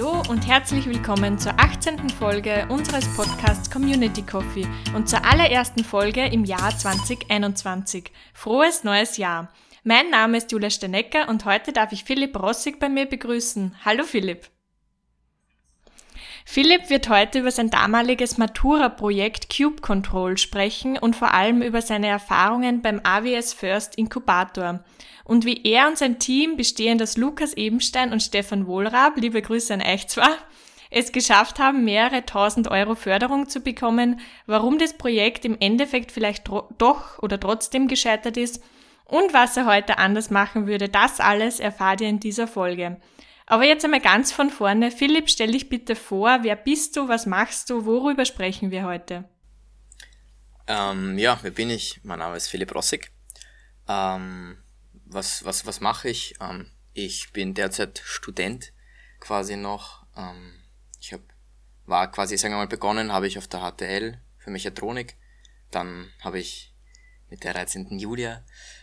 Hallo und herzlich willkommen zur 18. Folge unseres Podcasts Community Coffee und zur allerersten Folge im Jahr 2021. Frohes neues Jahr! Mein Name ist Julia Stenecker und heute darf ich Philipp Rossig bei mir begrüßen. Hallo Philipp! Philipp wird heute über sein damaliges Matura-Projekt Cube Control sprechen und vor allem über seine Erfahrungen beim AWS First Inkubator und wie er und sein Team, bestehend aus Lukas Ebenstein und Stefan Wohlrab, liebe Grüße an euch zwar, es geschafft haben, mehrere tausend Euro Förderung zu bekommen, warum das Projekt im Endeffekt vielleicht doch oder trotzdem gescheitert ist und was er heute anders machen würde, das alles erfahrt ihr in dieser Folge. Aber jetzt einmal ganz von vorne. Philipp, stell dich bitte vor, wer bist du, was machst du, worüber sprechen wir heute? Wer bin ich? Mein Name ist Philipp Rossig. Was mache ich? Ich bin derzeit Student quasi noch. Begonnen habe ich auf der HTL für Mechatronik. Dann habe ich mit der 13. Julia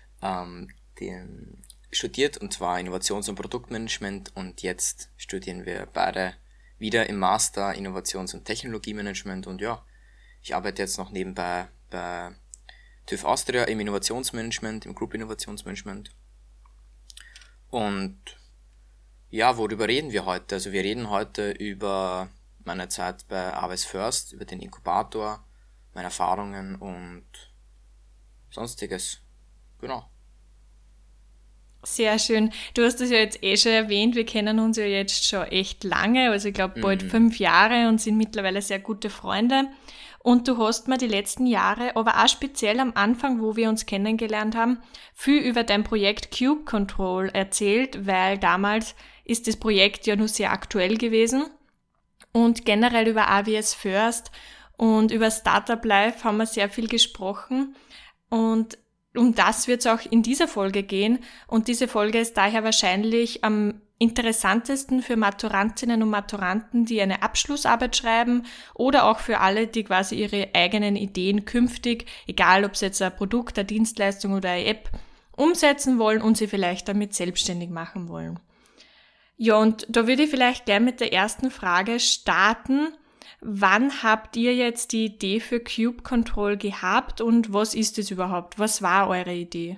studiert, und zwar Innovations- und Produktmanagement, und jetzt studieren wir beide wieder im Master Innovations- und Technologiemanagement, und ja, ich arbeite jetzt noch nebenbei bei TÜV Austria im Innovationsmanagement, im Group Innovationsmanagement. Und ja, worüber reden wir heute? Also wir reden heute über meine Zeit bei AWS First, über den Inkubator, meine Erfahrungen und sonstiges. Genau. Sehr schön. Du hast es ja jetzt schon erwähnt, wir kennen uns ja jetzt schon echt lange, also ich glaube bald 5 Jahre und sind mittlerweile sehr gute Freunde. Und du hast mir die letzten Jahre, aber auch speziell am Anfang, wo wir uns kennengelernt haben, viel über dein Projekt Cube Control erzählt, weil damals ist das Projekt ja nur sehr aktuell gewesen. Und generell über AWS First und über Startup Life haben wir sehr viel gesprochen. Und um das wird es auch in dieser Folge gehen, und diese Folge ist daher wahrscheinlich am interessantesten für Maturantinnen und Maturanten, die eine Abschlussarbeit schreiben, oder auch für alle, die quasi ihre eigenen Ideen künftig, egal ob es jetzt ein Produkt, eine Dienstleistung oder eine App, umsetzen wollen und sie vielleicht damit selbstständig machen wollen. Ja, und da würde ich vielleicht gleich mit der ersten Frage starten. Wann habt ihr jetzt die Idee für Cube Control gehabt und was ist es überhaupt? Was war eure Idee?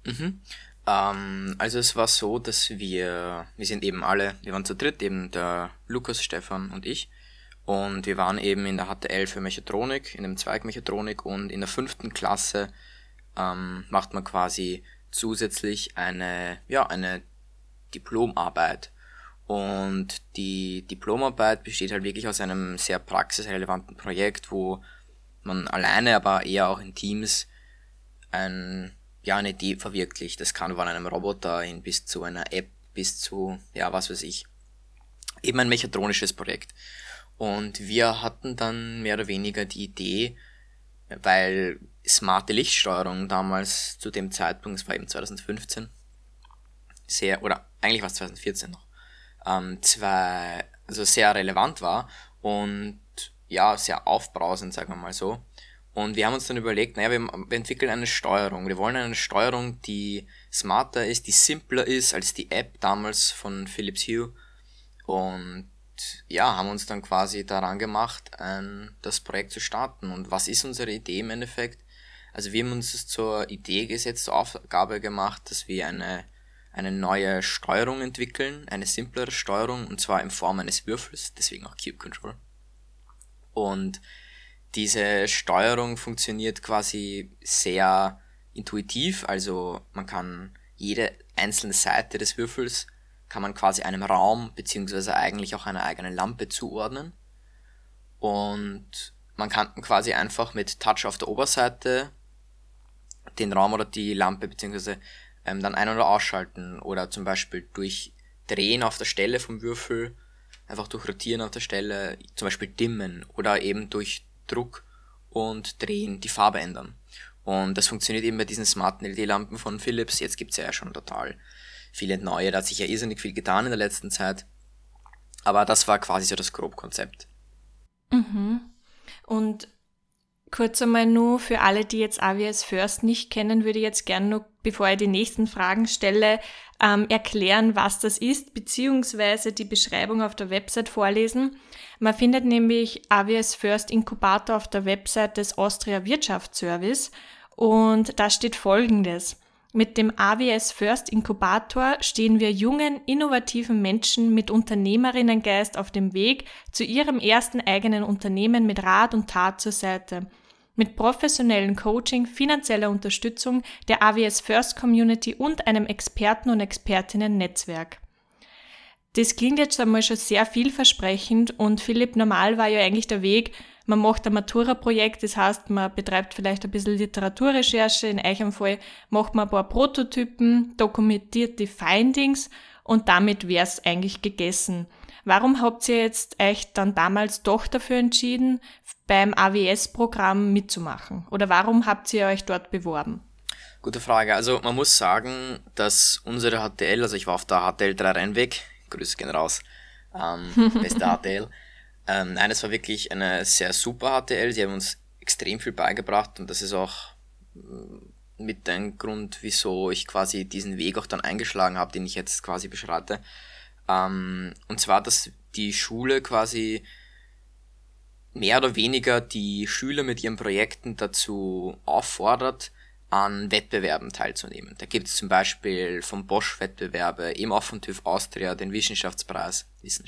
Also es war so, dass wir sind eben alle, wir waren zu dritt, eben der Lukas, Stefan und ich, und wir waren eben in der HTL für Mechatronik, in dem Zweig Mechatronik, und in der 5. Klasse macht man quasi zusätzlich eine Diplomarbeit. Und die Diplomarbeit besteht halt wirklich aus einem sehr praxisrelevanten Projekt, wo man alleine, aber eher auch in Teams eine Idee verwirklicht. Das kann von einem Roboter hin bis zu einer App, bis zu, eben ein mechatronisches Projekt. Und wir hatten dann mehr oder weniger die Idee, weil smarte Lichtsteuerung damals zu dem Zeitpunkt, es war eben 2015, eigentlich war es 2014 noch, sehr relevant war und ja, sehr aufbrausend, sagen wir mal so. Und wir haben uns dann überlegt, wir entwickeln eine Steuerung. Wir wollen eine Steuerung, die smarter ist, die simpler ist als die App damals von Philips Hue. Und ja, haben uns dann quasi daran gemacht, das Projekt zu starten. Und was ist unsere Idee im Endeffekt? Also wir haben uns das zur Idee gesetzt, zur Aufgabe gemacht, dass wir eine neue Steuerung entwickeln, eine simplere Steuerung, und zwar in Form eines Würfels, deswegen auch Cube Control. Und diese Steuerung funktioniert quasi sehr intuitiv, also man kann jede einzelne Seite des Würfels kann man quasi einem Raum beziehungsweise eigentlich auch einer eigenen Lampe zuordnen, und man kann quasi einfach mit Touch auf der Oberseite den Raum oder die Lampe beziehungsweise dann ein- oder ausschalten, oder zum Beispiel durch Drehen auf der Stelle vom Würfel, einfach durch Rotieren auf der Stelle, zum Beispiel dimmen, oder eben durch Druck und Drehen die Farbe ändern. Und das funktioniert eben bei diesen smarten LED-Lampen von Philips. Jetzt gibt's ja schon total viele neue, da hat sich ja irrsinnig viel getan in der letzten Zeit. Aber das war quasi so das Grobkonzept. Und Kurz einmal nur für alle, die jetzt AWS First nicht kennen, würde ich jetzt gerne noch, bevor ich die nächsten Fragen stelle, erklären, was das ist, beziehungsweise die Beschreibung auf der Website vorlesen. Man findet nämlich AWS First Inkubator auf der Website des Austria Wirtschaftsservice und da steht Folgendes. Mit dem AWS First Inkubator stehen wir jungen, innovativen Menschen mit Unternehmerinnengeist auf dem Weg zu ihrem ersten eigenen Unternehmen mit Rat und Tat zur Seite. Mit professionellem Coaching, finanzieller Unterstützung der AWS First Community und einem Experten- und Expertinnen-Netzwerk. Das klingt jetzt einmal schon sehr vielversprechend und Philipp, normal war ja eigentlich der Weg, man macht ein Matura-Projekt, das heißt, man betreibt vielleicht ein bisschen Literaturrecherche, in eurem Fall macht man ein paar Prototypen, dokumentiert die Findings und damit wäre es eigentlich gegessen. Warum habt ihr jetzt euch dann damals doch dafür entschieden, beim AWS-Programm mitzumachen? Oder warum habt ihr euch dort beworben? Gute Frage. Also man muss sagen, dass unsere HTL, also ich war auf der HTL 3 Rheinweg, Grüße gehen raus, beste HTL. Nein, es war wirklich eine sehr super HTL, sie haben uns extrem viel beigebracht und das ist auch mit dem Grund, wieso ich quasi diesen Weg auch dann eingeschlagen habe, den ich jetzt quasi beschreite. Und zwar, dass die Schule quasi mehr oder weniger die Schüler mit ihren Projekten dazu auffordert, an Wettbewerben teilzunehmen. Da gibt es zum Beispiel vom Bosch Wettbewerbe, eben auch von TÜV Austria, den Wissenschaftspreis.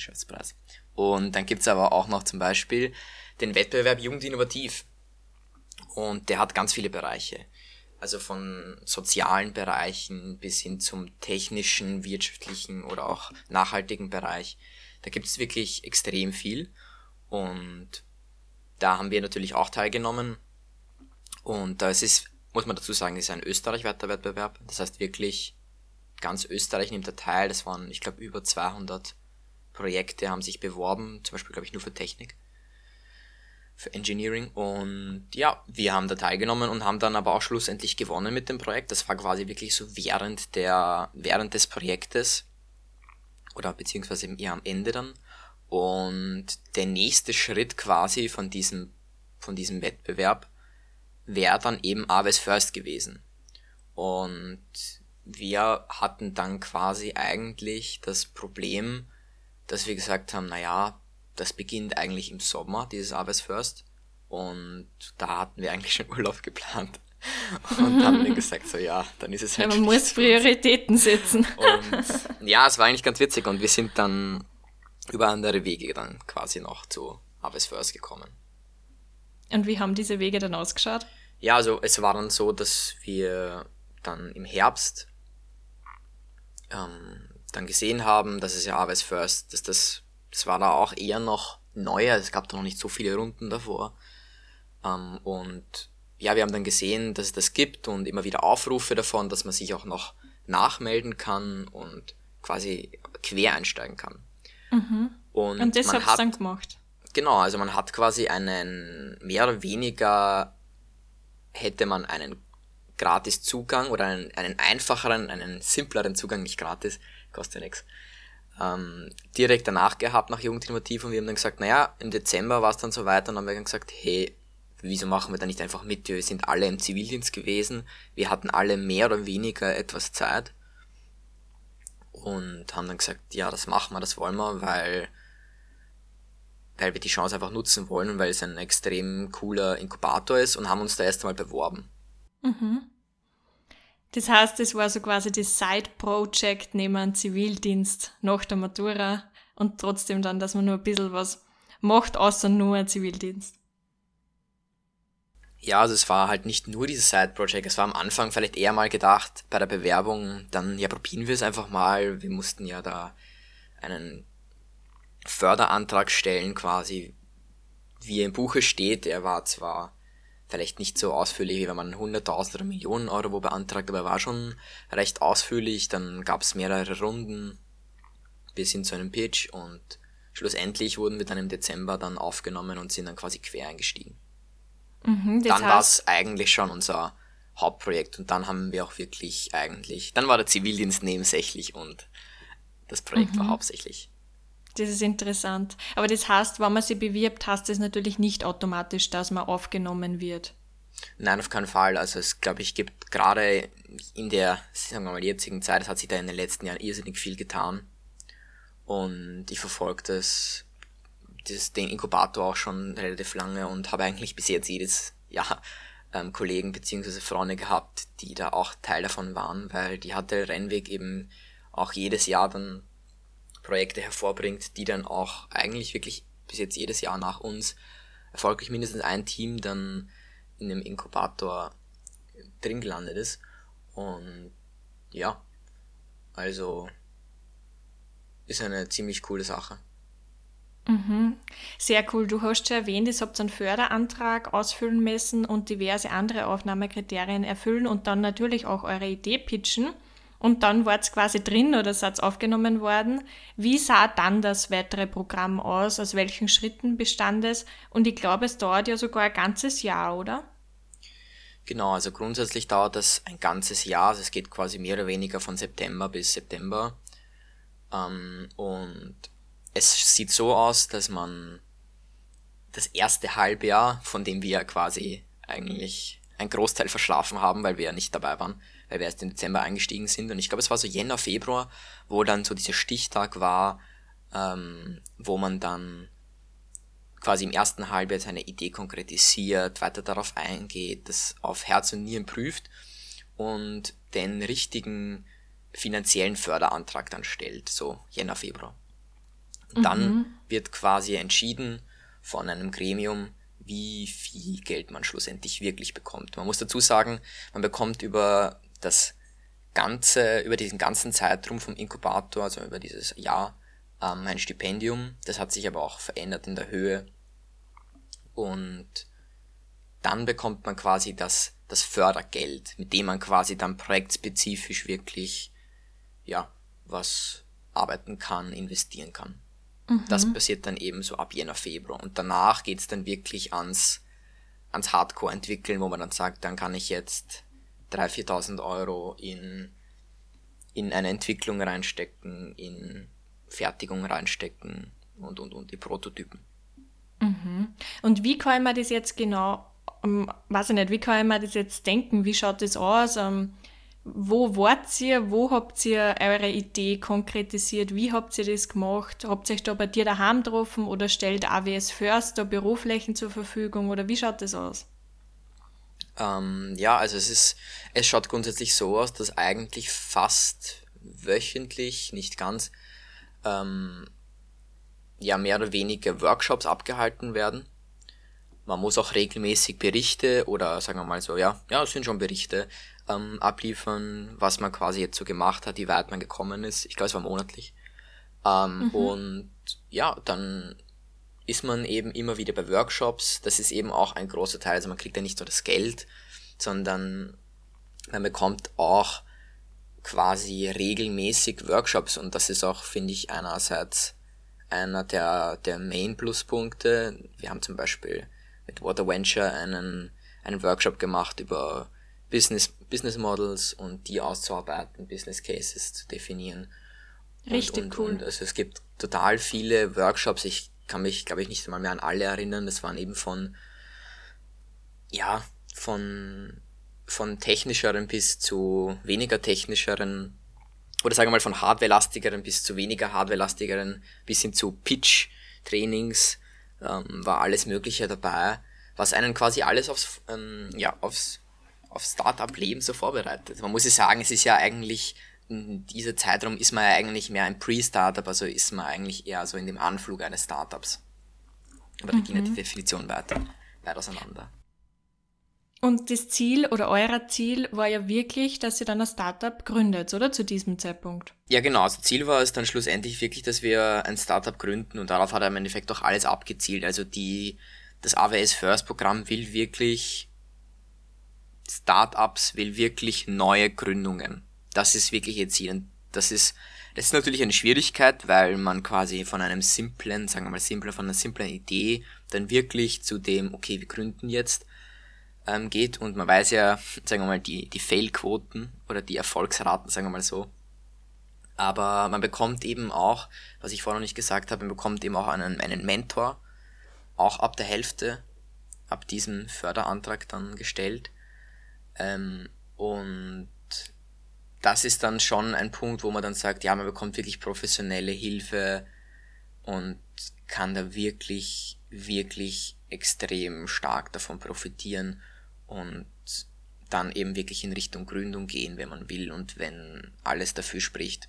Und dann gibt es aber auch noch zum Beispiel den Wettbewerb Jugend Innovativ. Und der hat ganz viele Bereiche. Also von sozialen Bereichen bis hin zum technischen, wirtschaftlichen oder auch nachhaltigen Bereich. Da gibt es wirklich extrem viel. Und da haben wir natürlich auch teilgenommen. Und das ist, muss man dazu sagen, ist ein österreichweiter Wettbewerb. Das heißt wirklich, ganz Österreich nimmt da teil. Das waren, ich glaube, über 200 Projekte haben sich beworben. Zum Beispiel, glaube ich, nur für Technik. Für Engineering. Und ja, wir haben da teilgenommen und haben dann aber auch schlussendlich gewonnen mit dem Projekt. Das war quasi wirklich so während des Projektes. Oder beziehungsweise eher am Ende dann. Und der nächste Schritt quasi von diesem Wettbewerb wäre dann eben AWS First gewesen. Und wir hatten dann quasi eigentlich das Problem, dass wir gesagt haben, naja, das beginnt eigentlich im Sommer, dieses AWS First. Und da hatten wir eigentlich schon Urlaub geplant. Und haben dann gesagt, so ja, dann ist es halt. Ja, man muss Prioritäten setzen. Und ja, es war eigentlich ganz witzig und wir sind dann über andere Wege dann quasi noch zu AWS First gekommen. Und wie haben diese Wege dann ausgeschaut? Ja, also es war dann so, dass wir dann im Herbst dann gesehen haben, dass es ja AWS First, dass das war da auch eher noch neuer, es gab da noch nicht so viele Runden davor. Und ja, wir haben dann gesehen, dass es das gibt und immer wieder Aufrufe davon, dass man sich auch noch nachmelden kann und quasi quer einsteigen kann. Mhm. Und das habt ihr dann gemacht? Genau, also man hat quasi mehr oder weniger hätte man einen gratis Zugang oder einen einfacheren, einen simpleren Zugang, nicht gratis, kostet ja nichts, direkt danach gehabt nach Jugend Innovativ und wir haben dann gesagt, naja, im Dezember war es dann soweit und dann haben wir dann gesagt, hey, wieso machen wir da nicht einfach mit? Wir sind alle im Zivildienst gewesen, wir hatten alle mehr oder weniger etwas Zeit und haben dann gesagt, ja, das machen wir, das wollen wir, weil wir die Chance einfach nutzen wollen und weil es ein extrem cooler Inkubator ist und haben uns da erst einmal beworben. Mhm. Das heißt, das war so quasi das Side-Project neben einem Zivildienst nach der Matura und trotzdem dann, dass man nur ein bisschen was macht, außer nur ein Zivildienst. Ja, also es war halt nicht nur dieses Side-Project, es war am Anfang vielleicht eher mal gedacht, bei der Bewerbung, dann ja, probieren wir es einfach mal. Wir mussten ja da einen Förderantrag stellen quasi, wie er im Buche steht. Er war zwar vielleicht nicht so ausführlich, wie wenn man 100.000 oder Millionen Euro wo beantragt, aber er war schon recht ausführlich. Dann gab es mehrere Runden bis hin zu einem Pitch und schlussendlich wurden wir dann im Dezember dann aufgenommen und sind dann quasi quer eingestiegen. Mhm, dann war es eigentlich schon unser Hauptprojekt und dann haben wir auch wirklich dann war der Zivildienst nebensächlich und das Projekt war hauptsächlich. Das ist interessant. Aber das heißt, wenn man sich bewirbt, heißt das natürlich nicht automatisch, dass man aufgenommen wird. Nein, auf keinen Fall. Also es, glaube ich, gibt gerade in der, sagen wir mal, jetzigen Zeit, es hat sich da in den letzten Jahren irrsinnig viel getan. Und ich verfolge den Inkubator auch schon relativ lange und habe eigentlich bis jetzt jedes Jahr Kollegen bzw. Freunde gehabt, die da auch Teil davon waren, weil die HTL Rennweg eben auch jedes Jahr dann Projekte hervorbringt, die dann auch eigentlich wirklich bis jetzt jedes Jahr nach uns erfolgreich mindestens ein Team dann in dem Inkubator drin gelandet ist. Und ja, also ist eine ziemlich coole Sache. Sehr cool. Du hast schon erwähnt, ihr habt einen Förderantrag ausfüllen müssen und diverse andere Aufnahmekriterien erfüllen und dann natürlich auch eure Idee pitchen. Und dann wart ihr quasi drin oder seid aufgenommen worden. Wie sah dann das weitere Programm aus? Aus welchen Schritten bestand es? Und ich glaube, es dauert ja sogar ein ganzes Jahr, oder? Genau, also grundsätzlich dauert das ein ganzes Jahr. Also es geht quasi mehr oder weniger von September bis September. Und es sieht so aus, dass man das erste Halbjahr, von dem wir quasi eigentlich einen Großteil verschlafen haben, weil wir ja nicht dabei waren, weil wir erst im Dezember eingestiegen sind. Und ich glaube, es war so Jänner, Februar, wo dann so dieser Stichtag war, wo man dann quasi im ersten Halbjahr seine Idee konkretisiert, weiter darauf eingeht, das auf Herz und Nieren prüft und den richtigen finanziellen Förderantrag dann stellt, so Jänner, Februar. Und dann wird quasi entschieden von einem Gremium, wie viel Geld man schlussendlich wirklich bekommt. Man muss dazu sagen, man bekommt über diesen ganzen Zeitraum vom Inkubator, also über dieses Jahr, ein Stipendium. Das hat sich aber auch verändert in der Höhe. Und dann bekommt man quasi das Fördergeld, mit dem man quasi dann projektspezifisch wirklich, ja, was arbeiten kann, investieren kann. Das passiert dann eben so ab Jänner, Februar. Und danach geht's dann wirklich ans Hardcore-Entwickeln, wo man dann sagt, dann kann ich jetzt 3.000, 4.000 Euro in eine Entwicklung reinstecken, in Fertigung reinstecken und die Prototypen. Und wie kann man das jetzt genau, weiß ich nicht, wie kann man das jetzt denken? Wie schaut das aus? Wo wart ihr? Wo habt ihr eure Idee konkretisiert? Wie habt ihr das gemacht? Habt ihr euch da bei dir daheim getroffen oder stellt AWS First da Büroflächen zur Verfügung oder wie schaut das aus? Ja, also es schaut grundsätzlich so aus, dass eigentlich fast wöchentlich, nicht ganz, ja, mehr oder weniger Workshops abgehalten werden. Man muss auch regelmäßig Berichte oder sagen wir mal so, ja, es sind schon Berichte, abliefern, was man quasi jetzt so gemacht hat, wie weit man gekommen ist. Ich glaube, es war monatlich. Und ja, dann ist man eben immer wieder bei Workshops. Das ist eben auch ein großer Teil. Also man kriegt ja nicht nur das Geld, sondern man bekommt auch quasi regelmäßig Workshops. Und das ist auch, finde ich, einerseits einer der Main-Pluspunkte. Wir haben zum Beispiel mit Water Venture einen Workshop gemacht über Business Models und die auszuarbeiten, Business Cases zu definieren. Richtig cool. Und also es gibt total viele Workshops. Ich kann mich, glaube ich, nicht einmal mehr an alle erinnern. Das waren eben von technischeren bis zu weniger technischeren, oder sagen wir mal von hardwarelastigeren bis zu weniger hardwarelastigeren, bis hin zu Pitch-Trainings, war alles Mögliche dabei, was einen quasi alles aufs Startup-Leben so vorbereitet. Man muss ja sagen, es ist ja eigentlich, in diesem Zeitraum ist man ja eigentlich mehr ein Pre-Startup, also ist man eigentlich eher so in dem Anflug eines Startups. Aber da ging ja die Definition weit auseinander. Und das Ziel oder euer Ziel war ja wirklich, dass ihr dann ein Startup gründet, oder? Zu diesem Zeitpunkt. Ja, genau. Also Ziel war es dann schlussendlich wirklich, dass wir ein Startup gründen und darauf hat er im Endeffekt auch alles abgezielt. Also das AWS First Programm will wirklich Startups, will wirklich neue Gründungen. Das ist wirklich ihr Ziel. Und das ist natürlich eine Schwierigkeit, weil man quasi von einer simplen Idee dann wirklich zu dem, okay, wir gründen jetzt, geht, und man weiß ja, sagen wir mal, die Fail-Quoten oder die Erfolgsraten, sagen wir mal so, Aber man bekommt eben auch, was ich vorher noch nicht gesagt habe, man bekommt eben auch einen Mentor, auch ab der Hälfte, ab diesem Förderantrag dann gestellt. Und das ist dann schon ein Punkt, wo man dann sagt, ja, man bekommt wirklich professionelle Hilfe und kann da wirklich, wirklich extrem stark davon profitieren und dann eben wirklich in Richtung Gründung gehen, wenn man will und wenn alles dafür spricht.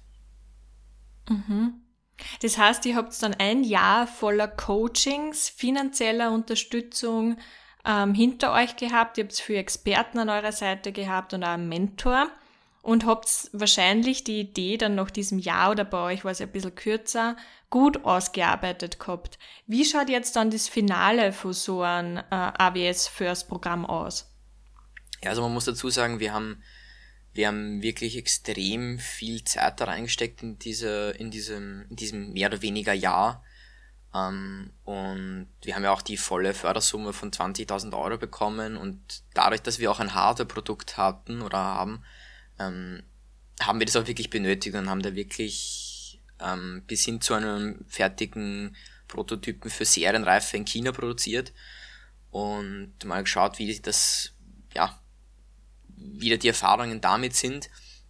Das heißt, ihr habt dann ein Jahr voller Coachings, finanzieller Unterstützung hinter euch gehabt. Ihr habt viele Experten an eurer Seite gehabt und auch einen Mentor und habt wahrscheinlich die Idee dann nach diesem Jahr, oder bei euch war es ein bisschen kürzer, gut ausgearbeitet gehabt. Wie schaut jetzt dann das Finale von so einem AWS First Programm aus? Ja, also man muss dazu sagen, wir haben wirklich extrem viel Zeit da reingesteckt in diesem mehr oder weniger Jahr. Und wir haben ja auch die volle Fördersumme von 20.000 Euro bekommen, und dadurch, dass wir auch ein Hardware-Produkt hatten oder haben, haben wir das auch wirklich benötigt und haben da wirklich bis hin zu einem fertigen Prototypen für Serienreife in China produziert und mal geschaut, wie wieder die Erfahrungen damit sind.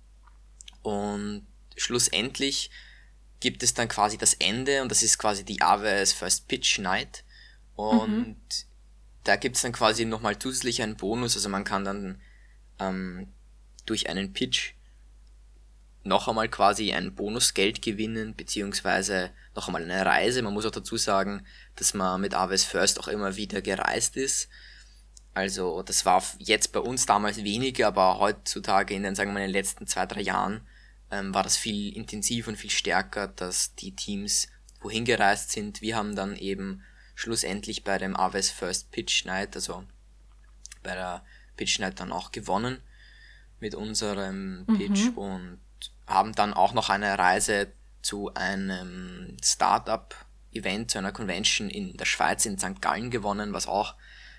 Und schlussendlich gibt es dann quasi das Ende, und das ist quasi die AWS First Pitch Night. Und da gibt es dann quasi nochmal zusätzlich einen Bonus, also man kann dann durch einen Pitch noch einmal quasi ein Bonusgeld gewinnen, beziehungsweise noch einmal eine Reise. Man muss auch dazu sagen, dass man mit AWS First auch immer wieder gereist ist. Also das war jetzt bei uns damals weniger, aber heutzutage in den letzten 2-3 Jahren war das viel intensiver und viel stärker, dass die Teams wohin gereist sind. Wir haben dann eben schlussendlich bei dem AWS First Pitch Night, also bei der Pitch Night dann auch gewonnen mit unserem Pitch und haben dann auch noch eine Reise zu einem Startup-Event, zu einer Convention in der Schweiz, in St. Gallen gewonnen, was auch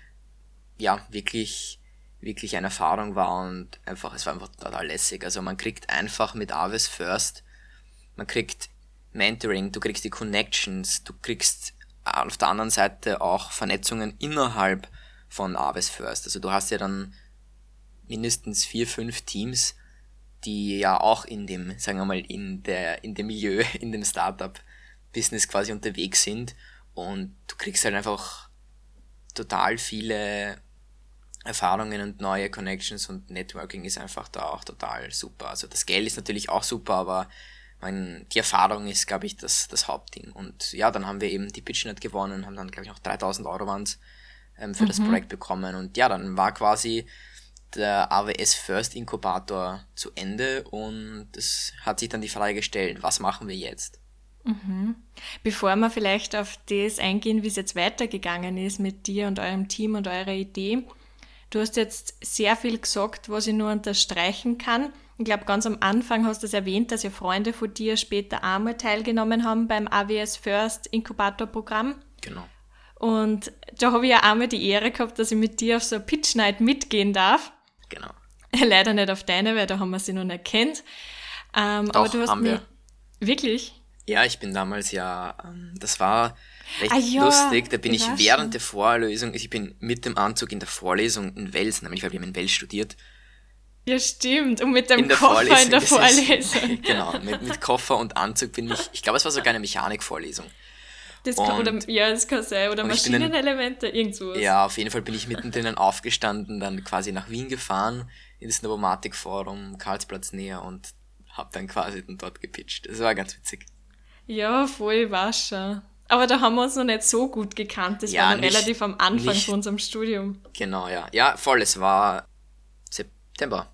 wirklich eine Erfahrung war, und es war einfach total lässig. Also man kriegt einfach mit AWS First, man kriegt Mentoring, du kriegst die Connections, du kriegst auf der anderen Seite auch Vernetzungen innerhalb von AWS First. Also du hast ja dann mindestens 4-5 Teams, die ja auch in dem, sagen wir mal, in dem Milieu, in dem Startup-Business quasi unterwegs sind, und du kriegst halt einfach total viele Erfahrungen und neue Connections, und Networking ist einfach da auch total super. Also das Geld ist natürlich auch super, aber die Erfahrung ist, glaube ich, das Hauptding. Und ja, dann haben wir eben die PitchNet gewonnen, haben dann, glaube ich, noch 3.000 Euro waren's, für das Projekt bekommen. Und ja, dann war quasi der AWS First Inkubator zu Ende, und es hat sich dann die Frage gestellt, was machen wir jetzt? Bevor wir vielleicht auf das eingehen, wie es jetzt weitergegangen ist mit dir und eurem Team und eurer Idee, du hast jetzt sehr viel gesagt, was ich nur unterstreichen kann. Ich glaube, ganz am Anfang hast du es erwähnt, dass ja Freunde von dir später einmal teilgenommen haben beim AWS First Inkubator Programm. Genau. Und da habe ich ja einmal die Ehre gehabt, dass ich mit dir auf so eine Pitch Night mitgehen darf. Genau. Leider nicht auf deine, weil da haben wir sie noch nicht kennt. Doch, aber du hast haben wir. Wirklich? Ja, ich bin damals das war recht lustig, da bin ich während der Vorlesung, ich bin mit dem Anzug in der Vorlesung in Wels, nämlich weil wir haben in Wels studiert. Ja, stimmt, und mit dem Koffer in der Vorlesung. Genau, mit Koffer und Anzug bin ich glaube, es war sogar eine Mechanikvorlesung. Das kann sein, oder Maschinenelemente, irgendwas. Ja, auf jeden Fall bin ich mittendrin aufgestanden, dann quasi nach Wien gefahren, in das Novomatic-Forum, Karlsplatz näher, und habe dann quasi dort gepitcht. Das war ganz witzig. Ja, voll, war schon. Aber da haben wir uns noch nicht so gut gekannt. Das war noch relativ am Anfang von unserem Studium. Genau, ja. Ja, voll, es war September.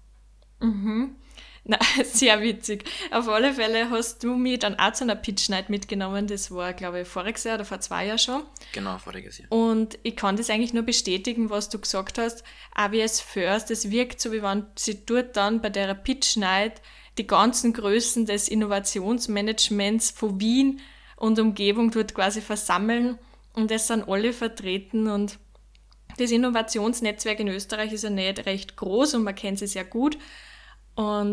Na, sehr witzig. Auf alle Fälle hast du mich dann auch zu einer Pitch Night mitgenommen. Das war, glaube ich, voriges Jahr oder vor 2 Jahren schon. Genau, voriges Jahr. Und ich kann das eigentlich nur bestätigen, was du gesagt hast. AWS First, das wirkt so, wie wenn sie dort dann bei der Pitch Night die ganzen Größen des Innovationsmanagements von Wien und Umgebung dort quasi versammeln, und es sind alle vertreten, und das Innovationsnetzwerk in Österreich ist ja nicht recht groß und man kennt es sehr gut, und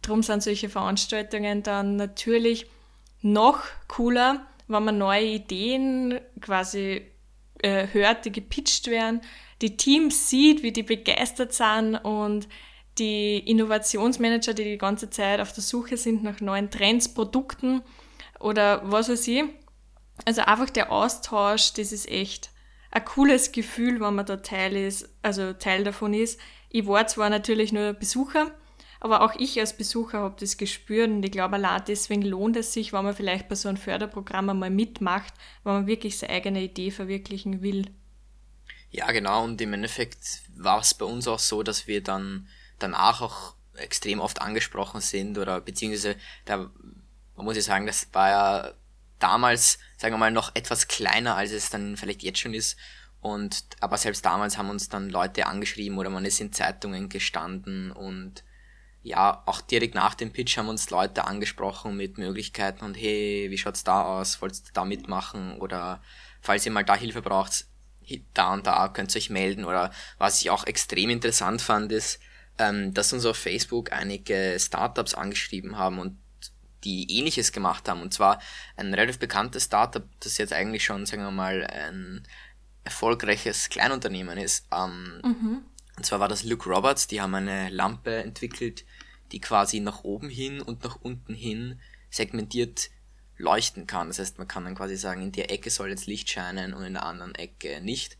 darum sind solche Veranstaltungen dann natürlich noch cooler, wenn man neue Ideen quasi hört, die gepitcht werden, die Teams sieht, wie die begeistert sind und die Innovationsmanager, die die ganze Zeit auf der Suche sind nach neuen Trends, Produkten oder was weiß ich. Also einfach der Austausch, das ist echt ein cooles Gefühl, wenn man da Teil davon ist. Ich war zwar natürlich nur Besucher, aber auch ich als Besucher habe das gespürt und ich glaube, allein deswegen lohnt es sich, wenn man vielleicht bei so einem Förderprogramm einmal mitmacht, wenn man wirklich seine eigene Idee verwirklichen will. Ja, genau, und im Endeffekt war es bei uns auch so, dass wir dann danach auch extrem oft angesprochen sind oder beziehungsweise, man muss ja sagen, das war ja damals, sagen wir mal, noch etwas kleiner, als es dann vielleicht jetzt schon ist. Aber selbst damals haben uns dann Leute angeschrieben oder man ist in Zeitungen gestanden und ja, auch direkt nach dem Pitch haben uns Leute angesprochen mit Möglichkeiten und hey, wie schaut's da aus? Wollt ihr da mitmachen? Oder falls ihr mal da Hilfe braucht, da und da könnt ihr euch melden. Oder was ich auch extrem interessant fand, ist, dass uns auf Facebook einige Startups angeschrieben haben und die Ähnliches gemacht haben. Und zwar ein relativ bekanntes Startup, das jetzt eigentlich schon, sagen wir mal, ein erfolgreiches Kleinunternehmen ist. Und zwar war das Luke Roberts, die haben eine Lampe entwickelt, die quasi nach oben hin und nach unten hin segmentiert leuchten kann. Das heißt, man kann dann quasi sagen, in der Ecke soll jetzt Licht scheinen und in der anderen Ecke nicht.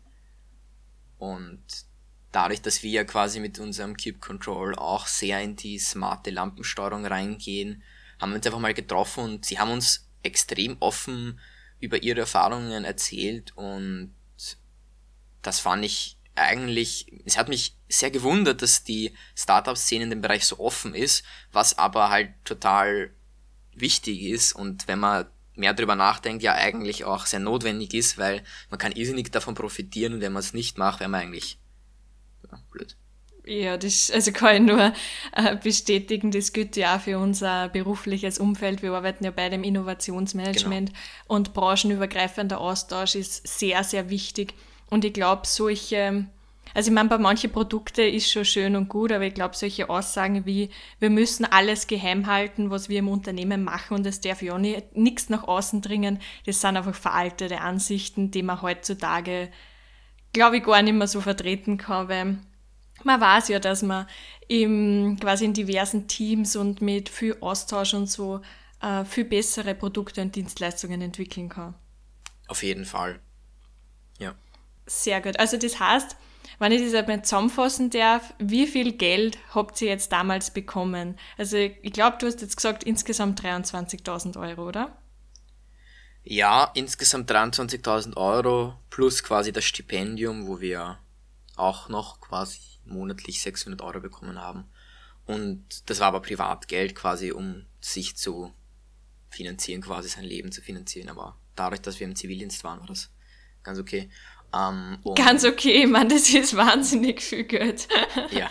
Und dadurch, dass wir ja quasi mit unserem Cube Control auch sehr in die smarte Lampensteuerung reingehen, haben wir uns einfach mal getroffen und sie haben uns extrem offen über ihre Erfahrungen erzählt und das fand ich eigentlich, es hat mich sehr gewundert, dass die Startup-Szene in dem Bereich so offen ist, was aber halt total wichtig ist und wenn man mehr drüber nachdenkt, ja eigentlich auch sehr notwendig ist, weil man kann irrsinnig davon profitieren und wenn man es nicht macht, wäre man eigentlich blöd. Ja, das also kann ich nur bestätigen, das gilt ja auch für unser berufliches Umfeld. Wir arbeiten ja beide im Innovationsmanagement und branchenübergreifender Austausch ist sehr, sehr wichtig. Und ich glaube, also ich meine, bei manchen Produkten ist schon schön und gut, aber ich glaube, solche Aussagen wie, wir müssen alles geheim halten, was wir im Unternehmen machen und es darf ja nichts nach außen dringen, das sind einfach veraltete Ansichten, die man heutzutage, glaube ich, gar nicht mehr so vertreten kann, weil man weiß ja, dass man quasi in diversen Teams und mit viel Austausch und so viel bessere Produkte und Dienstleistungen entwickeln kann. Auf jeden Fall. Ja. Sehr gut. Also das heißt, wenn ich das einmal zusammenfassen darf, wie viel Geld habt ihr jetzt damals bekommen? Also ich glaube, du hast jetzt gesagt, insgesamt 23.000 Euro, oder? Ja, insgesamt 23.000 Euro plus quasi das Stipendium, wo wir auch noch quasi monatlich 600 Euro bekommen haben. Und das war aber Privatgeld quasi, um sich zu finanzieren, quasi sein Leben zu finanzieren. Aber dadurch, dass wir im Zivildienst waren, war das ganz okay. Ganz okay, ich meine, das ist wahnsinnig viel Geld. Ja.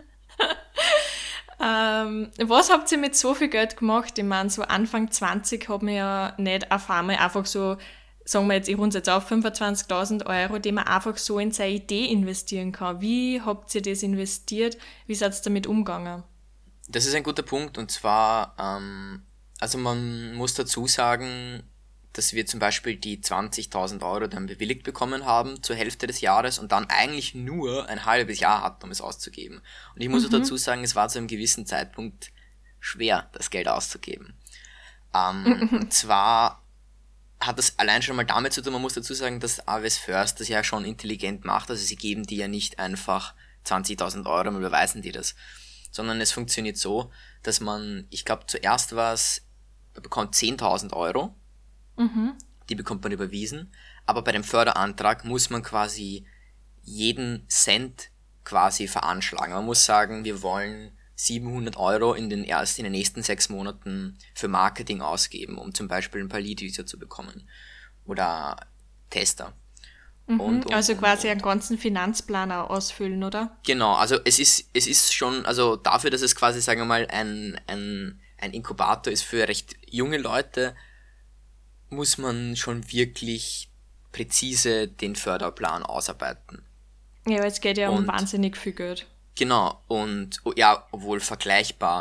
Was habt ihr mit so viel Geld gemacht? Ich meine, so Anfang 20 hat man ja nicht auf einmal einfach so, sagen wir jetzt, ich runde jetzt auf, 25.000 Euro, die man einfach so in seine Idee investieren kann. Wie habt ihr das investiert? Wie seid ihr damit umgegangen? Das ist ein guter Punkt und zwar, also man muss dazu sagen, dass wir zum Beispiel die 20.000 Euro dann bewilligt bekommen haben zur Hälfte des Jahres und dann eigentlich nur ein halbes Jahr hatten, um es auszugeben. Und ich muss auch dazu sagen, es war zu einem gewissen Zeitpunkt schwer, das Geld auszugeben. Und zwar hat das allein schon mal damit zu tun, man muss dazu sagen, dass AWS First das ja schon intelligent macht, also sie geben dir ja nicht einfach 20.000 Euro und überweisen dir das, sondern es funktioniert so, dass man, ich glaube zuerst war es, man bekommt 10.000 Euro, die bekommt man überwiesen, aber bei dem Förderantrag muss man quasi jeden Cent quasi veranschlagen. Man muss sagen, wir wollen 700 Euro in den nächsten 6 Monaten für Marketing ausgeben, um zum Beispiel ein paar Lead-User zu bekommen oder Tester. Also quasi einen ganzen Finanzplan auch ausfüllen, oder? Genau, also es ist schon, also dafür, dass es quasi, sagen wir mal, ein Inkubator ist für recht junge Leute, muss man schon wirklich präzise den Förderplan ausarbeiten. Ja, es geht ja um wahnsinnig viel Geld. Genau, und ja, obwohl vergleichbar mit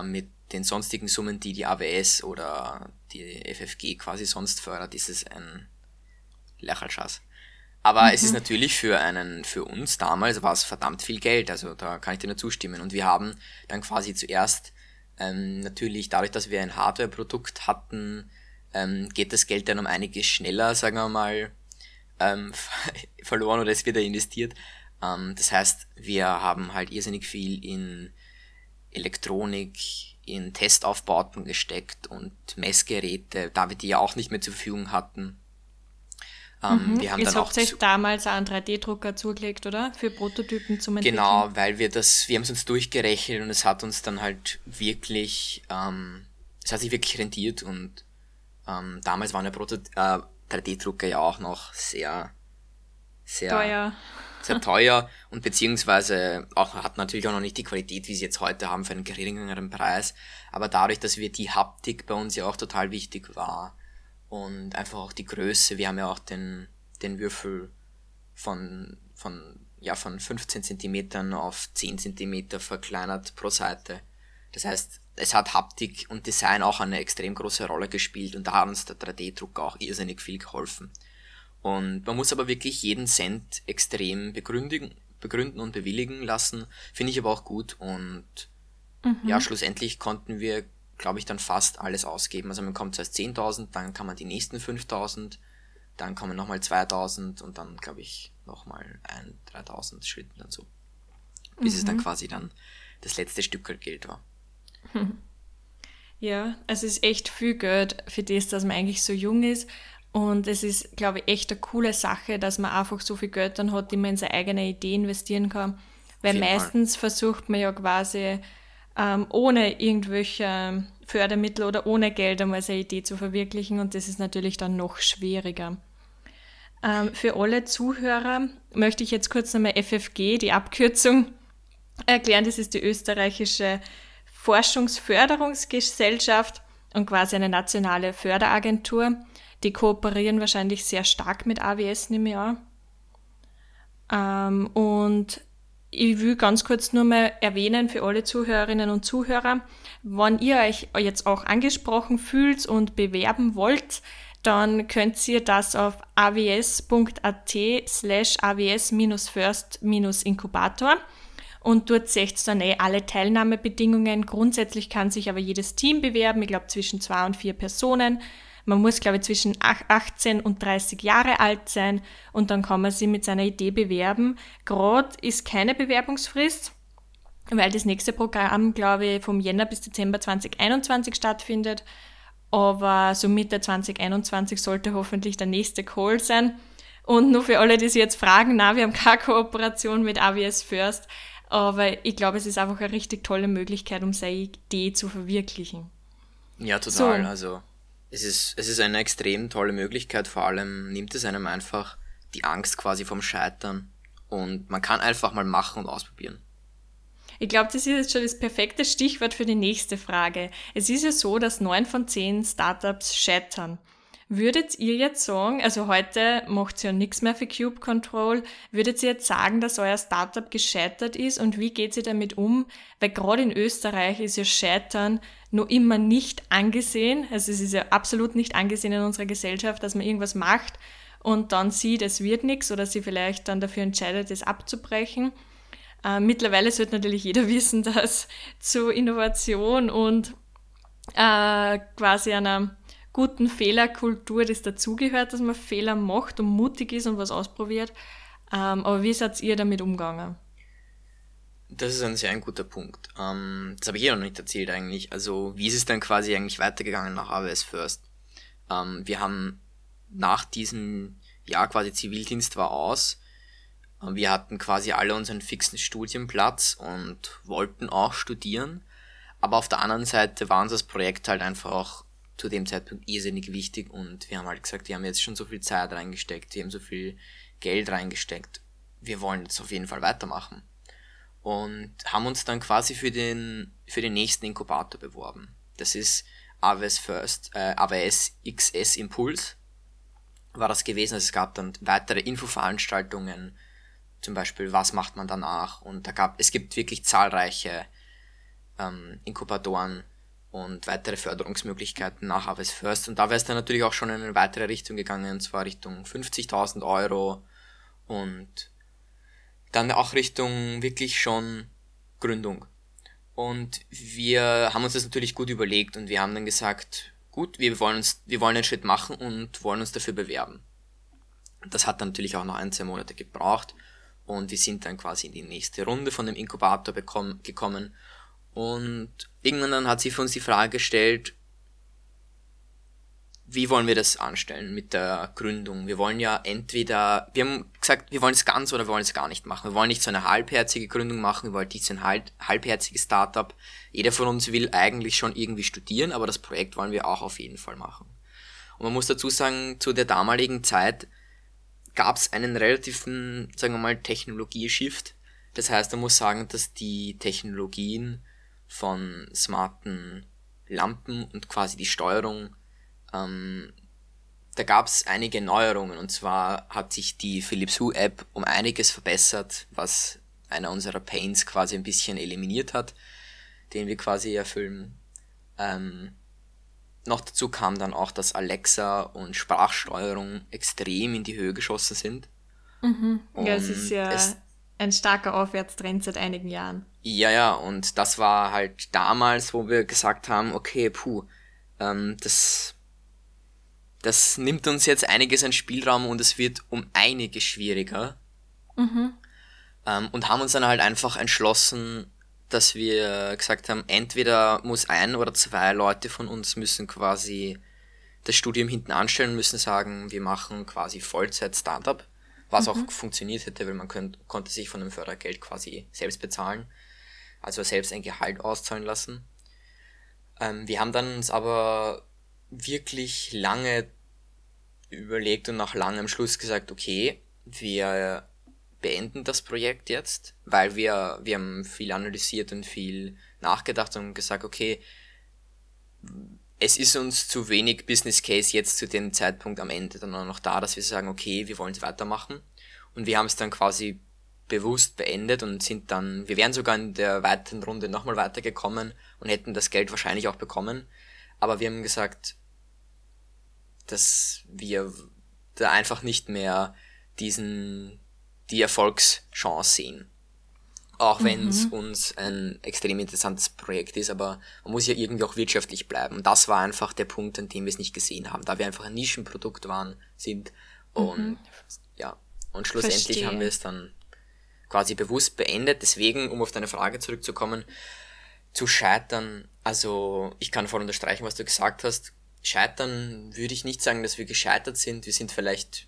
den sonstigen Summen, die die AWS oder die FFG quasi sonst fördert, ist es ein Lächerlschaß. Aber es ist natürlich für uns damals war es verdammt viel Geld, also da kann ich dir nur zustimmen. Und wir haben dann quasi zuerst natürlich dadurch, dass wir ein Hardware-Produkt hatten, geht das Geld dann um einiges schneller, sagen wir mal, verloren oder es wird investiert. Das heißt, wir haben halt irrsinnig viel in Elektronik, in Testaufbauten gesteckt und Messgeräte, da wir die ja auch nicht mehr zur Verfügung hatten. Wir haben Jetzt dann habt ihr euch damals auch einen 3D-Drucker zugelegt, oder? Für Prototypen zum Entwickeln. Genau, weil wir haben es uns durchgerechnet und es hat uns dann halt wirklich, es hat sich wirklich rentiert und damals waren ja 3D-Drucker ja auch noch sehr teuer. Sehr teuer und beziehungsweise hat natürlich auch noch nicht die Qualität, wie sie jetzt heute haben, für einen geringeren Preis. Aber dadurch, dass die Haptik bei uns ja auch total wichtig war und einfach auch die Größe, wir haben ja auch den Würfel von 15 Zentimetern auf 10 Zentimeter verkleinert pro Seite. Das heißt, es hat Haptik und Design auch eine extrem große Rolle gespielt und da hat uns der 3D-Drucker auch irrsinnig viel geholfen. Und man muss aber wirklich jeden Cent extrem begründen und bewilligen lassen. Finde ich aber auch gut. Und ja, schlussendlich konnten wir, glaube ich, dann fast alles ausgeben. Also man kommt zuerst 10.000, dann kann man die nächsten 5.000, dann kommen nochmal 2.000 und dann, glaube ich, nochmal 3.000 Schritten dann so. Bis es dann quasi dann das letzte Stück Geld war. Ja, es ist echt viel Geld für das, dass man eigentlich so jung ist. Und es ist, glaube ich, echt eine coole Sache, dass man einfach so viel Geld dann hat, die man in seine eigene Idee investieren kann. Weil meistens versucht man ja quasi ohne irgendwelche Fördermittel oder ohne Geld einmal seine Idee zu verwirklichen und das ist natürlich dann noch schwieriger. Für alle Zuhörer möchte ich jetzt kurz nochmal FFG, die Abkürzung, erklären. Das ist die österreichische Forschungsförderungsgesellschaft und quasi eine nationale Förderagentur. Die kooperieren wahrscheinlich sehr stark mit AWS, nehme ich an. Und ich will ganz kurz nur mal erwähnen für alle Zuhörerinnen und Zuhörer, wenn ihr euch jetzt auch angesprochen fühlt und bewerben wollt, dann könnt ihr das auf aws.at/aws-first-inkubator und dort seht ihr dann alle Teilnahmebedingungen. Grundsätzlich kann sich aber jedes Team bewerben, ich glaube zwischen 2 und 4 Personen. Man muss, glaube ich, zwischen 18 und 30 Jahre alt sein und dann kann man sich mit seiner Idee bewerben. Gerade ist keine Bewerbungsfrist, weil das nächste Programm, glaube ich, vom Jänner bis Dezember 2021 stattfindet. Aber so Mitte 2021 sollte hoffentlich der nächste Call sein. Und nur für alle, die sich jetzt fragen, wir haben keine Kooperation mit AWS First, aber ich glaube, es ist einfach eine richtig tolle Möglichkeit, um seine Idee zu verwirklichen. Ja, total. So. Also es ist eine extrem tolle Möglichkeit, vor allem nimmt es einem einfach die Angst quasi vom Scheitern und man kann einfach mal machen und ausprobieren. Ich glaube, das ist jetzt schon das perfekte Stichwort für die nächste Frage. Es ist ja so, dass 9 von 10 Startups scheitern. Würdet ihr jetzt sagen, also heute macht ihr ja nichts mehr für Cube Control, würdet ihr jetzt sagen, dass euer Startup gescheitert ist und wie geht ihr damit um? Weil gerade in Österreich ist ja Scheitern noch immer nicht angesehen, also es ist ja absolut nicht angesehen in unserer Gesellschaft, dass man irgendwas macht und dann sieht, es wird nichts oder sie vielleicht dann dafür entscheidet, es abzubrechen. Mittlerweile sollte natürlich jeder wissen, dass zu Innovation und quasi einer guten Fehlerkultur das dazugehört, dass man Fehler macht und mutig ist und was ausprobiert. Aber wie seid ihr damit umgegangen? Das ist ein sehr guter Punkt. Das habe ich noch nicht erzählt eigentlich. Also wie ist es dann quasi eigentlich weitergegangen nach AWS First? Wir haben nach diesem Jahr quasi Zivildienst war aus. Wir hatten quasi alle unseren fixen Studienplatz und wollten auch studieren. Aber auf der anderen Seite war uns das Projekt halt einfach auch zu dem Zeitpunkt irrsinnig wichtig und wir haben halt gesagt, wir haben jetzt schon so viel Zeit reingesteckt, wir haben so viel Geld reingesteckt, wir wollen jetzt auf jeden Fall weitermachen. Und haben uns dann quasi für den nächsten Inkubator beworben. Das ist AWS XS Impuls war das gewesen. Also es gab dann weitere Infoveranstaltungen, zum Beispiel, was macht man danach? Und es gibt wirklich zahlreiche Inkubatoren, und weitere Förderungsmöglichkeiten nach AWS First. Und da wäre es dann natürlich auch schon in eine weitere Richtung gegangen, und zwar Richtung 50.000 Euro und dann auch Richtung wirklich schon Gründung. Und wir haben uns das natürlich gut überlegt und wir haben dann gesagt, gut, wir wollen den Schritt machen und wollen uns dafür bewerben. Das hat dann natürlich auch noch 1-2 Monate gebraucht und wir sind dann quasi in die nächste Runde von dem Inkubator gekommen und irgendwann dann hat sie für uns die Frage gestellt, wie wollen wir das anstellen mit der Gründung? Wir wollen ja entweder, wir haben gesagt, wir wollen es ganz oder wir wollen es gar nicht machen. Wir wollen nicht so eine halbherzige Gründung machen, wir wollen nicht so ein halbherziges Startup. Jeder von uns will eigentlich schon irgendwie studieren, aber das Projekt wollen wir auch auf jeden Fall machen. Und man muss dazu sagen, zu der damaligen Zeit gab es einen relativen, sagen wir mal, Technologie-Shift. Das heißt, man muss sagen, dass die Technologien von smarten Lampen und quasi die Steuerung, da gab es einige Neuerungen und zwar hat sich die Philips Hue App um einiges verbessert, was einer unserer Pains quasi ein bisschen eliminiert hat, den wir quasi erfüllen. Noch dazu kam dann auch, dass Alexa und Sprachsteuerung extrem in die Höhe geschossen sind. Ja, es ist ja ein starker Aufwärtstrend seit einigen Jahren. Ja, und das war halt damals, wo wir gesagt haben, okay, das nimmt uns jetzt einiges an Spielraum und es wird um einiges schwieriger. Und haben uns dann halt einfach entschlossen, dass wir gesagt haben, entweder muss 1 oder 2 Leute von uns müssen quasi das Studium hinten anstellen, müssen sagen, wir machen quasi Vollzeit-Startup, was auch funktioniert hätte, weil man konnte sich von dem Fördergeld quasi selbst bezahlen, also selbst ein Gehalt auszahlen lassen. Wir haben dann uns aber wirklich lange überlegt und nach langem Schluss gesagt, okay, wir beenden das Projekt jetzt, weil wir haben viel analysiert und viel nachgedacht und gesagt, okay, es ist uns zu wenig Business Case jetzt zu dem Zeitpunkt am Ende dann noch da, dass wir sagen, okay, wir wollen es weitermachen. Und wir haben es dann quasi bewusst beendet und wir wären sogar in der weiteren Runde nochmal weitergekommen und hätten das Geld wahrscheinlich auch bekommen. Aber wir haben gesagt, dass wir da einfach nicht mehr die Erfolgschance sehen. Auch wenn es uns ein extrem interessantes Projekt ist, aber man muss ja irgendwie auch wirtschaftlich bleiben. Und das war einfach der Punkt, an dem wir es nicht gesehen haben, da wir einfach ein Nischenprodukt sind. Und und schlussendlich Verstehe. haben wir es dann quasi bewusst beendet. Deswegen, um auf deine Frage zurückzukommen, zu scheitern, also ich kann voll unterstreichen, was du gesagt hast. Scheitern würde ich nicht sagen, dass wir gescheitert sind. Wir sind vielleicht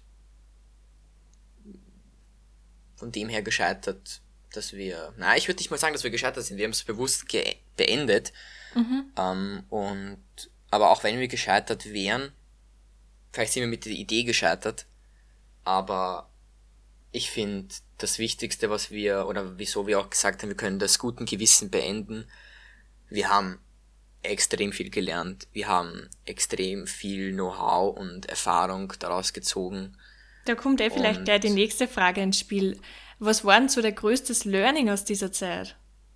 von dem her gescheitert, dass wir... ich würde nicht mal sagen, dass wir gescheitert sind. Wir haben es bewusst beendet. Aber auch wenn wir gescheitert wären, vielleicht sind wir mit der Idee gescheitert, aber ich finde, das Wichtigste, wieso wir auch gesagt haben, wir können das guten Gewissen beenden, wir haben extrem viel gelernt, wir haben extrem viel Know-how und Erfahrung daraus gezogen. Da kommt vielleicht gleich die nächste Frage ins Spiel. Was war denn so der größtes Learning aus dieser Zeit?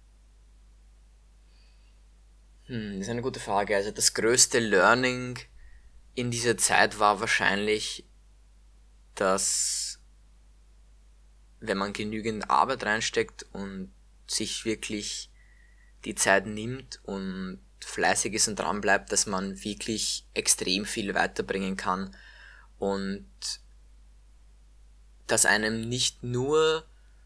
Das ist eine gute Frage. Also das größte Learning in dieser Zeit war wahrscheinlich, dass wenn man genügend Arbeit reinsteckt und sich wirklich die Zeit nimmt und fleißig ist und dran bleibt, dass man wirklich extrem viel weiterbringen kann und dass einem nicht nur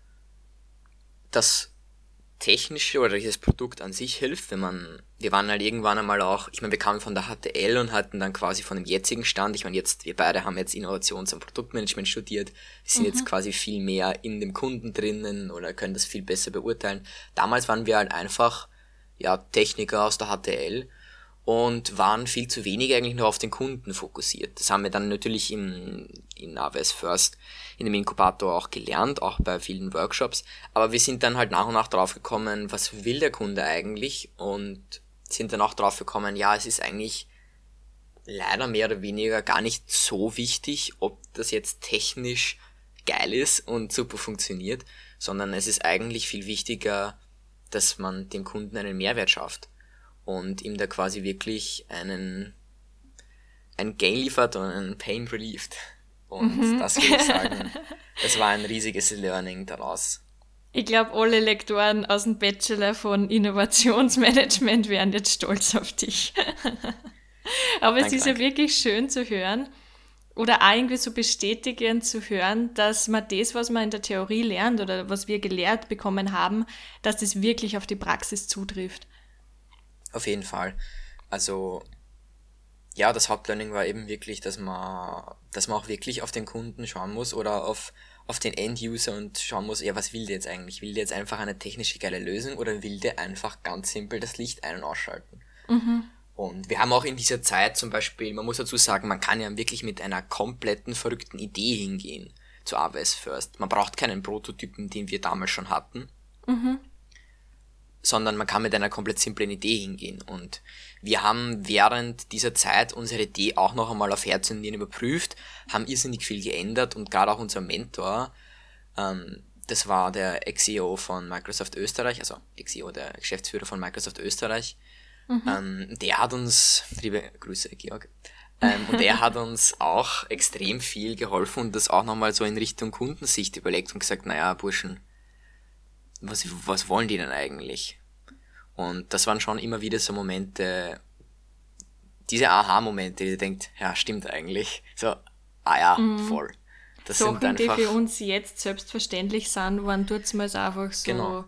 das Technische oder dieses Produkt an sich hilft, wir waren halt irgendwann einmal auch, wir kamen von der HTL und hatten dann quasi von dem jetzigen Stand, wir beide haben jetzt Innovations- und Produktmanagement studiert, wir sind jetzt quasi viel mehr in dem Kunden drinnen oder können das viel besser beurteilen. Damals waren wir halt einfach, Techniker aus der HTL und waren viel zu wenig eigentlich nur auf den Kunden fokussiert. Das haben wir dann natürlich in AWS First, in dem Inkubator auch gelernt, auch bei vielen Workshops. Aber wir sind dann halt nach und nach drauf gekommen, was will der Kunde eigentlich? Und sind dann auch drauf gekommen, es ist eigentlich leider mehr oder weniger gar nicht so wichtig, ob das jetzt technisch geil ist und super funktioniert, sondern es ist eigentlich viel wichtiger, dass man dem Kunden einen Mehrwert schafft. und ihm da quasi wirklich ein Gain liefert und einen Pain relieved. Und das würde ich sagen, das war ein riesiges Learning daraus. Ich glaube, alle Lektoren aus dem Bachelor von Innovationsmanagement wären jetzt stolz auf dich. Aber es ist ja wirklich schön zu hören oder auch irgendwie so bestätigend zu hören, dass man das, was man in der Theorie lernt oder was wir gelehrt bekommen haben, dass das wirklich auf die Praxis zutrifft. Auf jeden Fall. Also ja, das Hauptlearning war eben wirklich, dass man auch wirklich auf den Kunden schauen muss oder auf den End-User und schauen muss, ja, was will der jetzt eigentlich? Will der jetzt einfach eine technische geile Lösung oder will der einfach ganz simpel das Licht ein- und ausschalten? Und wir haben auch in dieser Zeit zum Beispiel, man muss dazu sagen, man kann ja wirklich mit einer kompletten verrückten Idee hingehen zu AWS First. Man braucht keinen Prototypen, den wir damals schon hatten, sondern man kann mit einer komplett simplen Idee hingehen. Und wir haben während dieser Zeit unsere Idee auch noch einmal auf Herz und Nieren überprüft, haben irrsinnig viel geändert und gerade auch unser Mentor, das war der Ex-CEO von Microsoft Österreich, also Ex-CEO, der Geschäftsführer von Microsoft Österreich, der hat uns, liebe Grüße Georg, und er hat uns auch extrem viel geholfen und das auch nochmal so in Richtung Kundensicht überlegt und gesagt, naja, Burschen, was wollen die denn eigentlich? Und das waren schon immer wieder so Momente, diese Aha-Momente, die ihr denkt, ja, stimmt eigentlich. So, voll. Das Sachen, sind einfach, die für uns jetzt selbstverständlich sind, waren damals einfach so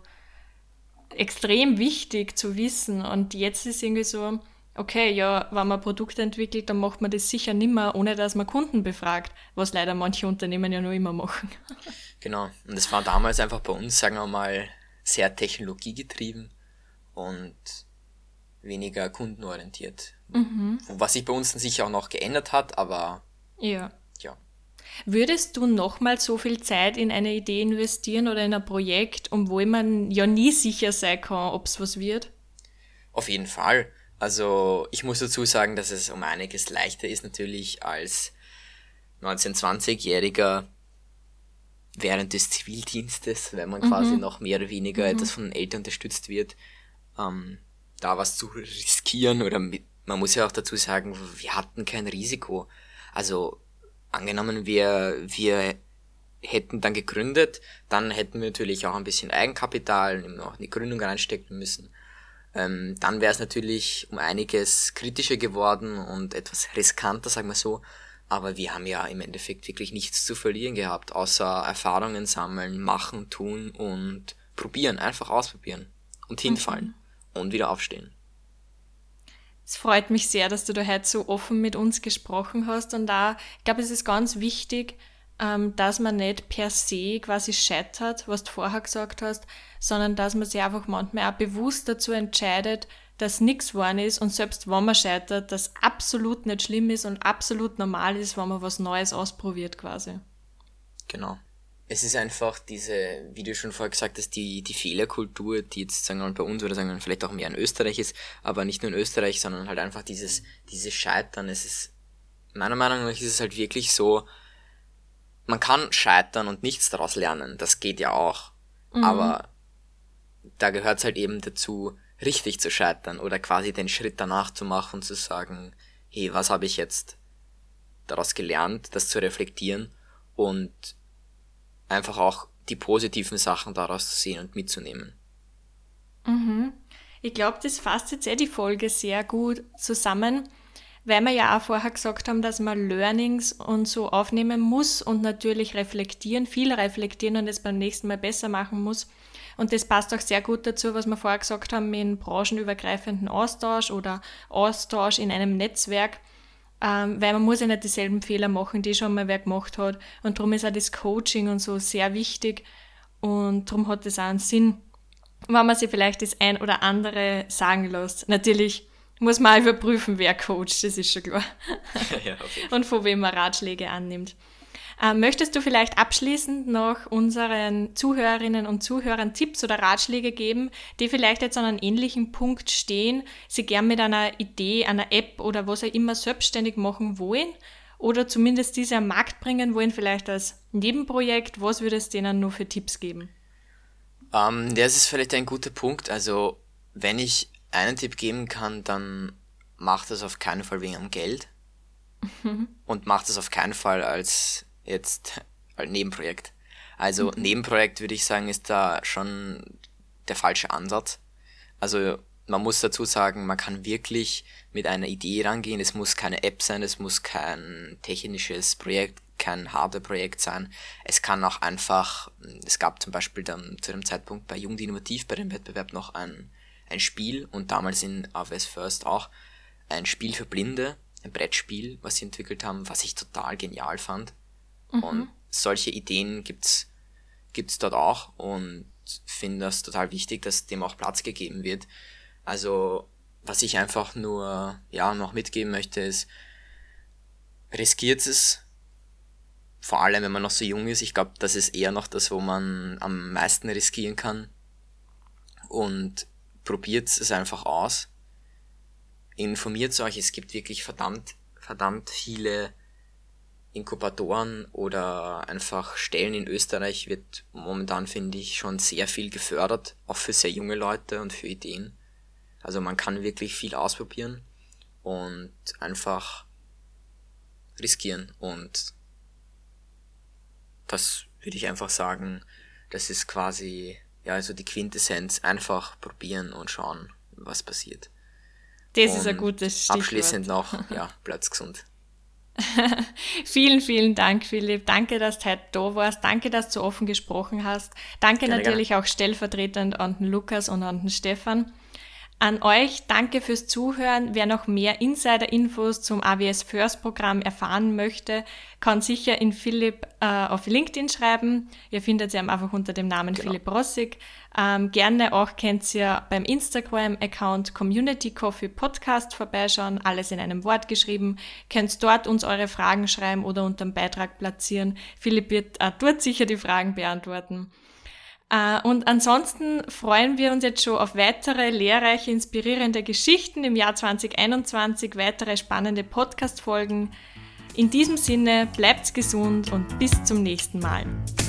extrem wichtig zu wissen. Und jetzt ist irgendwie so, okay, ja, wenn man Produkte entwickelt, dann macht man das sicher nimmer, ohne dass man Kunden befragt, was leider manche Unternehmen ja noch immer machen. Genau. Und es war damals einfach bei uns, sagen wir mal, sehr technologiegetrieben und weniger kundenorientiert. Was sich bei uns dann sicher auch noch geändert hat, aber Ja. ja. Würdest du nochmal so viel Zeit in eine Idee investieren oder in ein Projekt, obwohl man ja nie sicher sein kann, ob es was wird? Auf jeden Fall. Also ich muss dazu sagen, dass es um einiges leichter ist natürlich als 19-, 20-Jähriger während des Zivildienstes, wenn man quasi noch mehr oder weniger etwas von den Eltern unterstützt wird, da was zu riskieren oder man muss ja auch dazu sagen, wir hatten kein Risiko. Also angenommen wir hätten dann gegründet, dann hätten wir natürlich auch ein bisschen Eigenkapital, noch in die Gründung reinstecken müssen. Dann wäre es natürlich um einiges kritischer geworden und etwas riskanter, sagen wir so. Aber wir haben ja im Endeffekt wirklich nichts zu verlieren gehabt, außer Erfahrungen sammeln, machen, tun und probieren, einfach ausprobieren und hinfallen und wieder aufstehen. Es freut mich sehr, dass du da heute so offen mit uns gesprochen hast und da, ich glaube, es ist ganz wichtig, dass man nicht per se quasi scheitert, was du vorher gesagt hast, sondern dass man sich einfach manchmal auch bewusst dazu entscheidet, dass nichts geworden ist und selbst wenn man scheitert, das absolut nicht schlimm ist und absolut normal ist, wenn man was Neues ausprobiert quasi. Genau. Es ist einfach diese, wie du schon vorher gesagt hast, die Fehlerkultur, die jetzt sagen wir mal bei uns oder sagen wir mal vielleicht auch mehr in Österreich ist, aber nicht nur in Österreich, sondern halt einfach dieses Scheitern. Es ist, meiner Meinung nach ist es halt wirklich so, man kann scheitern und nichts daraus lernen, das geht ja auch, aber da gehört es halt eben dazu, richtig zu scheitern oder quasi den Schritt danach zu machen und zu sagen, hey, was habe ich jetzt daraus gelernt, das zu reflektieren und einfach auch die positiven Sachen daraus zu sehen und mitzunehmen. Ich glaube, das fasst jetzt die Folge sehr gut zusammen, weil wir ja auch vorher gesagt haben, dass man Learnings und so aufnehmen muss und natürlich reflektieren, viel reflektieren und es beim nächsten Mal besser machen muss. Und das passt auch sehr gut dazu, was wir vorher gesagt haben, mit dem branchenübergreifenden Austausch oder Austausch in einem Netzwerk, weil man muss ja nicht dieselben Fehler machen, die schon mal wer gemacht hat. Und darum ist auch das Coaching und so sehr wichtig und darum hat es auch einen Sinn, wenn man sich vielleicht das ein oder andere sagen lässt. Natürlich muss man auch überprüfen, wer coacht, das ist schon klar. Ja, auf jeden Fall. Und von wem man Ratschläge annimmt. Möchtest du vielleicht abschließend noch unseren Zuhörerinnen und Zuhörern Tipps oder Ratschläge geben, die vielleicht jetzt an einem ähnlichen Punkt stehen, sie gern mit einer Idee, einer App oder was auch immer selbstständig machen wollen oder zumindest diese am Markt bringen wollen, vielleicht als Nebenprojekt? Was würdest du denen nur für Tipps geben? Das ist vielleicht ein guter Punkt. Also wenn ich einen Tipp geben kann, dann macht das auf keinen Fall wegen am Geld und macht das auf keinen Fall als Nebenprojekt. Also Nebenprojekt, würde ich sagen, ist da schon der falsche Ansatz. Also man muss dazu sagen, man kann wirklich mit einer Idee rangehen. Es muss keine App sein, es muss kein technisches Projekt, kein Hardware-Projekt sein. Es kann auch einfach, es gab zum Beispiel dann zu dem Zeitpunkt bei Jugend Innovativ bei dem Wettbewerb noch ein Spiel und damals in AWS First auch ein Spiel für Blinde, ein Brettspiel, was sie entwickelt haben, was ich total genial fand. Und solche Ideen gibt's dort auch und finde das total wichtig, dass dem auch Platz gegeben wird. Also, was ich einfach nur, noch mitgeben möchte, ist, riskiert es, vor allem wenn man noch so jung ist. Ich glaube, das ist eher noch das, wo man am meisten riskieren kann. Und probiert es einfach aus. Informiert euch, es gibt wirklich verdammt viele Inkubatoren oder einfach Stellen in Österreich wird momentan, finde ich, schon sehr viel gefördert, auch für sehr junge Leute und für Ideen. Also man kann wirklich viel ausprobieren und einfach riskieren und das würde ich einfach sagen, das ist quasi, also die Quintessenz, einfach probieren und schauen, was passiert. Das ist ein gutes Stichwort. Abschließend noch, bleibt gesund. Vielen, vielen Dank, Philipp. Danke, dass du heute da warst. Danke, dass du offen gesprochen hast. Danke natürlich auch stellvertretend an den Lukas und an den Stefan. An euch danke fürs Zuhören. Wer noch mehr Insider-Infos zum AWS First Programm erfahren möchte, kann sicher in Philipp auf LinkedIn schreiben. Ihr findet ihn einfach unter dem Namen Philipp Rossig. Gerne auch könnt ihr beim Instagram-Account Community Coffee Podcast vorbeischauen. Alles in einem Wort geschrieben. Könnt dort uns eure Fragen schreiben oder unter dem Beitrag platzieren. Philipp wird dort sicher die Fragen beantworten. Und ansonsten freuen wir uns jetzt schon auf weitere lehrreiche, inspirierende Geschichten im Jahr 2021, weitere spannende Podcast-Folgen. In diesem Sinne, bleibt gesund und bis zum nächsten Mal.